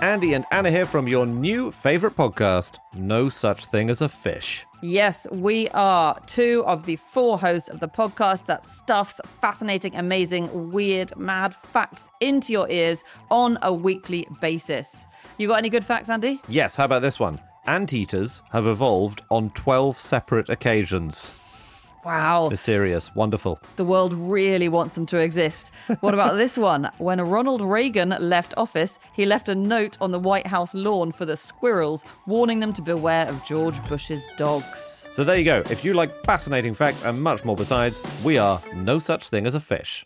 Andy and Anna here from your new favorite podcast, No Such Thing as a Fish. Yes, we are two of the four hosts of the podcast that stuffs fascinating, amazing, weird, mad facts into your ears on a weekly basis. You got any good facts, Andy? Yes, how about this one? Anteaters have evolved on 12 separate occasions. Wow. Mysterious. Wonderful. The world really wants them to exist. What about this one? When Ronald Reagan left office, he left a note on the White House lawn for the squirrels, warning them to beware of George Bush's dogs. So there you go. If you like fascinating facts and much more besides, we are No Such Thing as a Fish.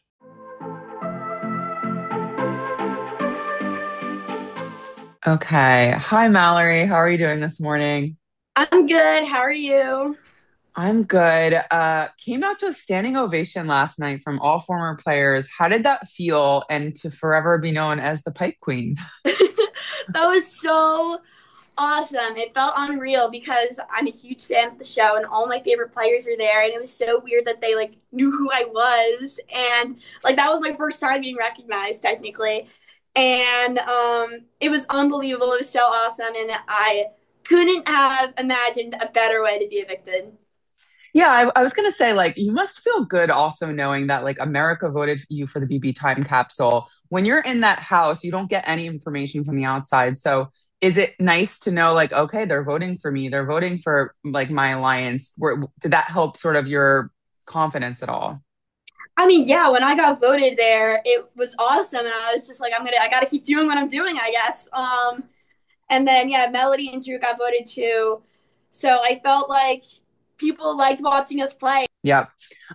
Okay. Hi, Mallory. How are you doing this morning? I'm good. How are you? I'm good. Came out to a standing ovation last night from all former players. How did that feel? And to forever be known as the Pipe Queen? That was so awesome. It felt unreal because I'm a huge fan of the show and all my favorite players were there. And it was so weird that they knew who I was. And that was my first time being recognized technically. And it was unbelievable. It was so awesome. And I couldn't have imagined a better way to be evicted. Yeah, I was going to say, you must feel good also knowing that, America voted you for the BB Time Capsule. When you're in that house, you don't get any information from the outside. So is it nice to know, okay, they're voting for me. They're voting for, my alliance. Did that help sort of your confidence at all? I mean, yeah, when I got voted there, it was awesome. And I was just I got to keep doing what I'm doing, I guess. And then, yeah, Melody and Drew got voted too. So I felt like people liked watching us play. Yep.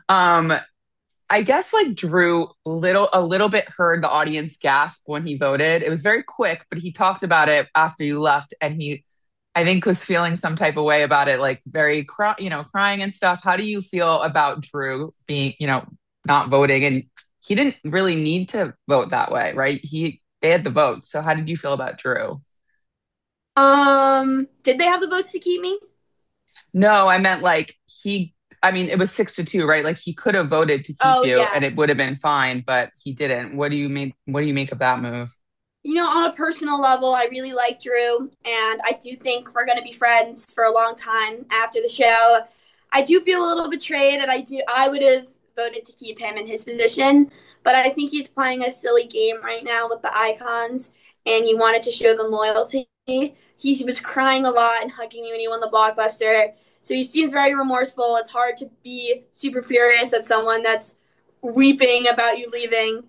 I guess Drew a little bit heard the audience gasp when he voted. It was very quick, but he talked about it after you left, and he, I think, was feeling some type of way about it, very crying and stuff. How do you feel about Drew being, not voting? And he didn't really need to vote that way, right? They had the vote. So how did you feel about Drew? Did they have the votes to keep me? No, I meant it was 6-2, right? He could have voted to keep you, yeah. And it would have been fine, but he didn't. What do you make of that move? On a personal level, I really like Drew, and I do think we're going to be friends for a long time after the show. I do feel a little betrayed, and I would have voted to keep him in his position, but I think he's playing a silly game right now with the icons, and he wanted to show them loyalty. He was crying a lot and hugging me when he won the blockbuster. So he seems very remorseful. It's hard to be super furious at someone that's weeping about you leaving.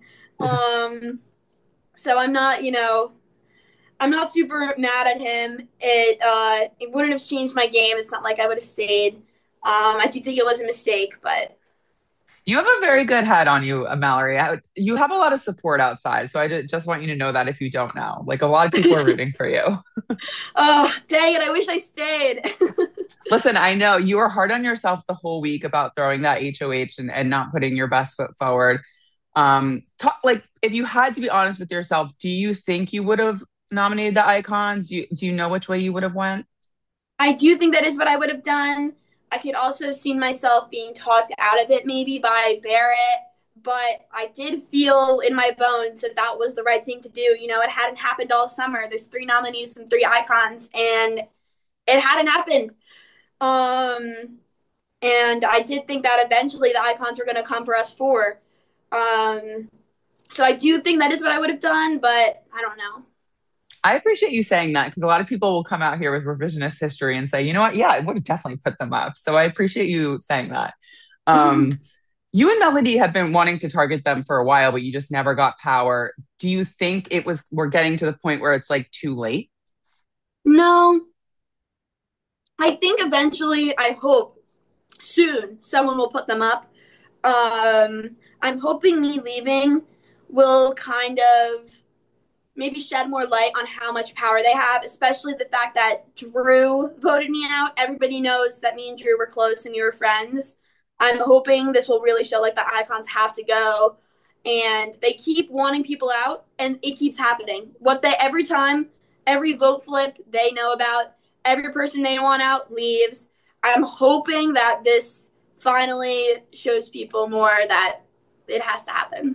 So I'm not super mad at him. It wouldn't have changed my game. It's not like I would have stayed. I do think it was a mistake, but you have a very good head on you, Mallory. You have a lot of support outside, so I just want you to know that if you don't know. A lot of people are rooting for you. Oh, dang it. I wish I stayed. Listen, I know you were hard on yourself the whole week about throwing that HOH and not putting your best foot forward. If you had to be honest with yourself, do you think you would have nominated the icons? Do you know which way you would have went? I do think that is what I would have done. I could also have seen myself being talked out of it maybe by Barrett, but I did feel in my bones that was the right thing to do. It hadn't happened all summer. There's 3 nominees and 3 icons, and it hadn't happened. And I did think that eventually the icons were going to come for us 4. So I do think that is what I would have done, but I don't know. I appreciate you saying that because a lot of people will come out here with revisionist history and say, you know what? Yeah, I would have definitely put them up. So I appreciate you saying that. You and Melody have been wanting to target them for a while, but you just never got power. Do you think we're getting to the point where it's too late? No. I think eventually, I hope soon someone will put them up. I'm hoping me leaving will kind of maybe shed more light on how much power they have, especially the fact that Drew voted me out. Everybody knows that me and Drew were close and we were friends. I'm hoping this will really show the icons have to go, and they keep wanting people out, and it keeps happening. Every vote flip they know about, every person they want out leaves. I'm hoping that this finally shows people more that it has to happen.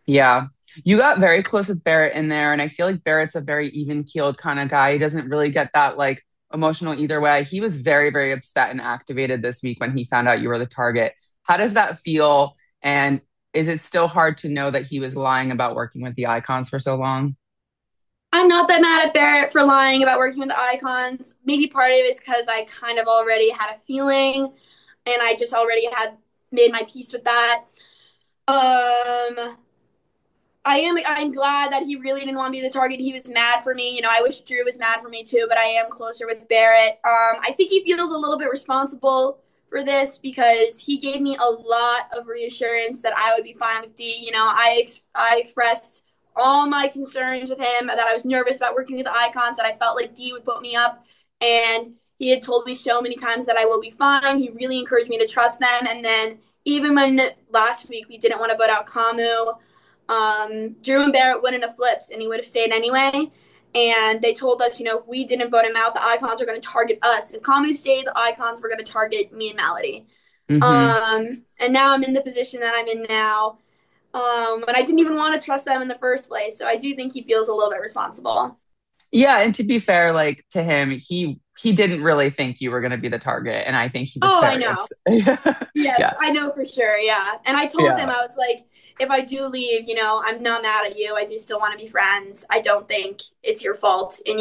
Yeah. You got very close with Barrett in there, and I feel like Barrett's a very even-keeled kind of guy. He doesn't really get that like emotional either way. He was very, very upset and activated this week when he found out you were the target. How does that feel? And is it still hard to know that he was lying about working with the icons for so long? I'm not that mad at Barrett for lying about working with the icons. Maybe part of it is because I kind of already had a feeling and I just already had made my peace with that. Um, I'm glad that he really didn't want to be the target. He was mad for me. I wish Drew was mad for me too, but I am closer with Barrett. I think he feels a little bit responsible for this because he gave me a lot of reassurance that I would be fine with D. I expressed all my concerns with him, that I was nervous about working with the icons, that I felt like D would put me up, and he had told me so many times that I will be fine. He really encouraged me to trust them, and then even when last week we didn't want to vote out Kamu, Drew and Barrett wouldn't have flipped and he would have stayed anyway. And they told us, if we didn't vote him out, the icons are going to target us. If Kamu stayed, the icons were going to target me and Melody. And now I'm in the position that I'm in now. And I didn't even want to trust them in the first place. So I do think he feels a little bit responsible. Yeah, and to be fair, like to him, he didn't really think you were going to be the target, and I think he was. Oh, very I know. upset. Yes, Yeah. I know for sure. Yeah, and I told him, I was like, if I do leave, I'm not mad at you. I do still want to be friends. I don't think it's your fault, and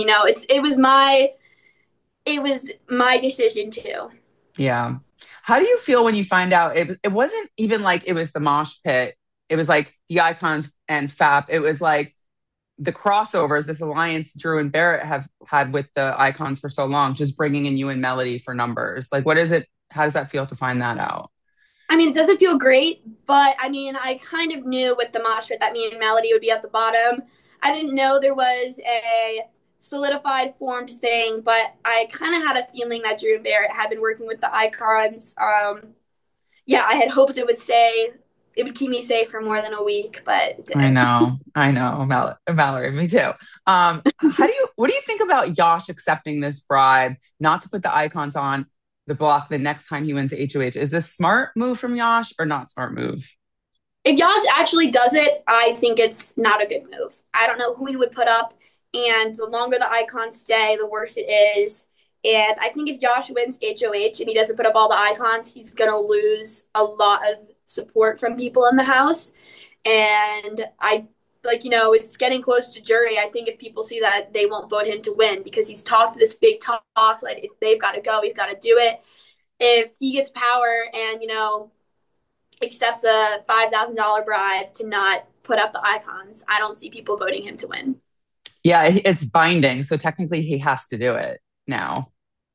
it was my decision too. Yeah. How do you feel when you find out it wasn't even like it was the mosh pit? It was like the icons and FAP. It was like the crossovers, this alliance Drew and Barrett have had with the icons for so long, just bringing in you and Melody for numbers. Like, what is it? How does that feel to find that out? I mean, it doesn't feel great, but I mean, I kind of knew with the mosh pit that me and Melody would be at the bottom. I didn't know there was a solidified formed thing, but I kind of had a feeling that Drew and Barrett had been working with the icons. Yeah, I had hoped it would keep me safe for more than a week, but it didn't. I know, Valerie, me too. What do you think about Yash accepting this bribe not to put the icons on the block the next time he wins HOH? Is this smart move from Yash or not smart move? If Yash actually does it, I think it's not a good move. I don't know who he would put up, and the longer the icons stay, the worse it is. And I think if Yash wins HOH and he doesn't put up all the icons, he's going to lose a lot of support from people in the house. And it's getting close to jury. I think if people see that, they won't vote him to win because he's talked this big talk, like if they've got to go, he's got to do it. If he gets power and, accepts a $5,000 bribe to not put up the icons, I don't see people voting him to win. Yeah, it's binding. So technically he has to do it now.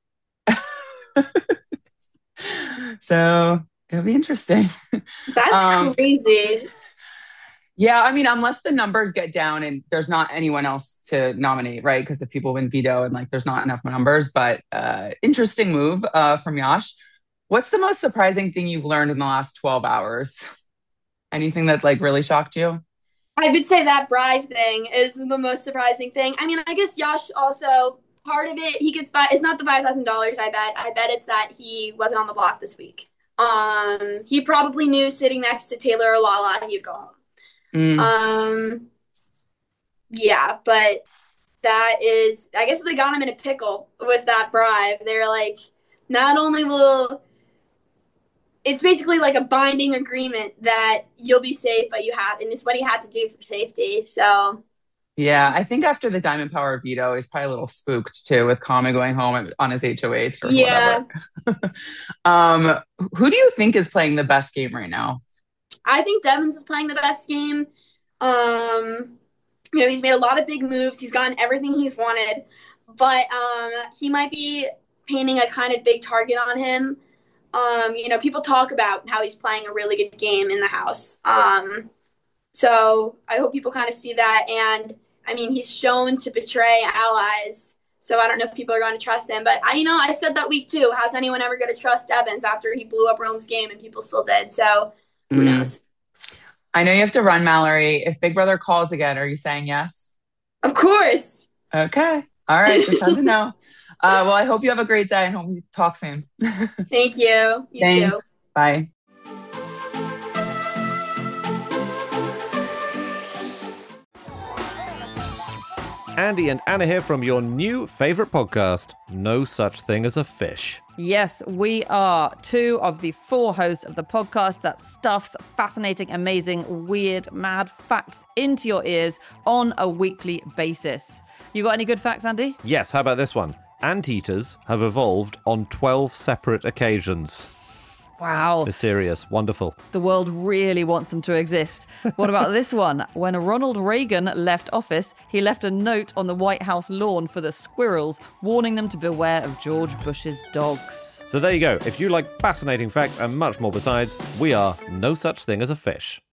So it'll be interesting. That's crazy. Yeah, I mean, unless the numbers get down and there's not anyone else to nominate, right? Because if people win veto and like there's not enough numbers, but interesting move from Yash. What's the most surprising thing you've learned in the last 12 hours? Anything that like really shocked you? I would say that bribe thing is the most surprising thing. I mean, I guess Yash also, part of it, he gets it's not the $5,000, I bet. I bet it's that he wasn't on the block this week. He probably knew sitting next to Taylor or Lala, he'd go home. Yeah, but that is, I guess they got him in a pickle with that bribe. They're like, not only will, it's basically like a binding agreement that you'll be safe, but and it's what he had to do for safety. So. Yeah, I think after the Diamond Power veto, he's probably a little spooked too with Kama going home on his HOH or whatever. Who do you think is playing the best game right now? I think Devins is playing the best game. He's made a lot of big moves. He's gotten everything he's wanted, but he might be painting a kind of big target on him. People talk about how he's playing a really good game in the house. So I hope people kind of see that. And I mean, he's shown to betray allies. So I don't know if people are going to trust him. But I said that week too. How's anyone ever going to trust Devins after he blew up Rome's game and people still did? So who knows? I know you have to run, Mallory. If Big Brother calls again, are you saying yes? Of course. Okay. All right. Just had to know. Well, I hope you have a great day and hope we talk soon. Thank you. Thanks. Too. Bye. Andy and Anna here from your new favourite podcast, No Such Thing as a Fish. Yes, we are two of the four hosts of the podcast that stuffs fascinating, amazing, weird, mad facts into your ears on a weekly basis. You got any good facts, Andy? Yes, how about this one? Anteaters have evolved on 12 separate occasions. Wow. Mysterious. Wonderful. The world really wants them to exist. What about this one? When Ronald Reagan left office, he left a note on the White House lawn for the squirrels, warning them to beware of George Bush's dogs. So there you go. If you like fascinating facts and much more besides, we are No Such Thing as a Fish.